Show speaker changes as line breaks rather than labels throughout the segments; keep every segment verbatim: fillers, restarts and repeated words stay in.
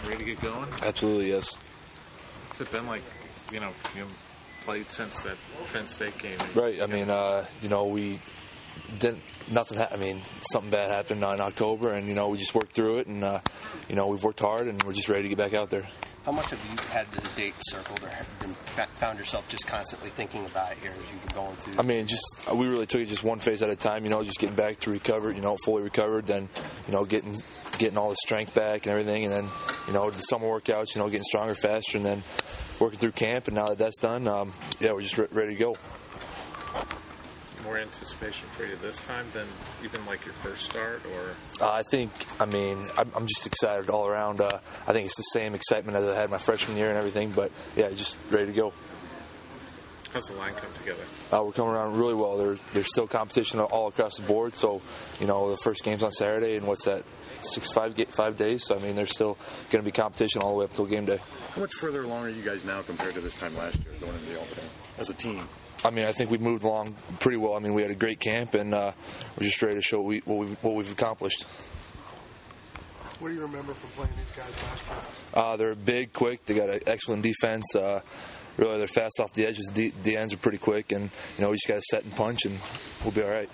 Ready to get going?
Absolutely, yes.
What's it been like, you know, you haven't played since that Penn State game?
Right, I mean, uh, you know, we didn't, nothing, ha- I mean, something bad happened uh, in October, and, you know, we just worked through it, and, uh, you know, we've worked hard, and we're just ready to get back out there.
How much have you had this date circled or have been, found yourself just constantly thinking about it here as you've been going through?
I mean, just we really took it just one phase at a time, you know, just getting back to recover, you know, fully recovered, then, you know, getting getting all the strength back and everything, and then, you know, the summer workouts, you know, getting stronger faster, and then working through camp, and now that that's done, um, yeah, we're just re- ready to go.
More anticipation for you this time than even like your first start, or?
Uh, I think, I mean, I'm, I'm just excited all around. Uh, I think it's the same excitement as I had my freshman year and everything, but yeah, just ready to go.
How's the line come together?
Uh, we're coming around really well. There, there's still competition all across the board. So, you know, the first game's on Saturday, and what's that, six, five, five days. So, I mean, there's still going to be competition all the way up until game day.
How much further along are you guys now compared to this time last year going into the opening as a team?
I mean, I think we've moved along pretty well. I mean, we had a great camp, and uh, we're just ready to show what, we, what, we've, what we've accomplished.
What do you remember from playing these guys last year?
Uh, they're big, quick. They got an excellent defense. Uh, really, they're fast off the edges. The, the ends are pretty quick, and you know, we just got to set and punch, and we'll be all right.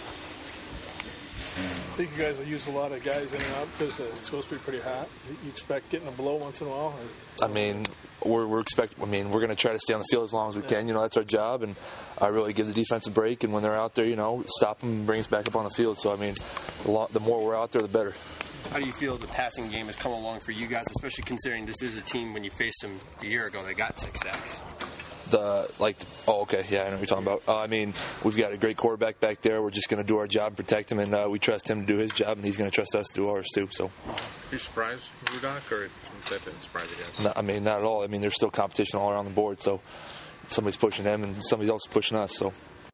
I think you guys will use a lot of guys in and out because it's supposed to be pretty hot. You expect getting a blow once in a while? Or?
I mean, we're, we're expect. I mean, we're going to try to stay on the field as long as we can. You know, that's our job, and I really give the defense a break. And when they're out there, you know, stop them and bring us back up on the field. So I mean, the, lo- the more we're out there, the better.
How do you feel the passing game has come along for you guys, especially considering this is a team when you faced them a year ago, they got six sacks?
The like, oh, okay, yeah, I know what you're talking about. Uh, I mean, we've got a great quarterback back there. We're just going to do our job and protect him, and uh, we trust him to do his job, and he's going to trust us to do ours too. So,
you surprised, Rudock, or that didn't surprise you guys?
No, I mean, not at all. I mean, there's still competition all around the board, so somebody's pushing him, and somebody else is pushing us. So,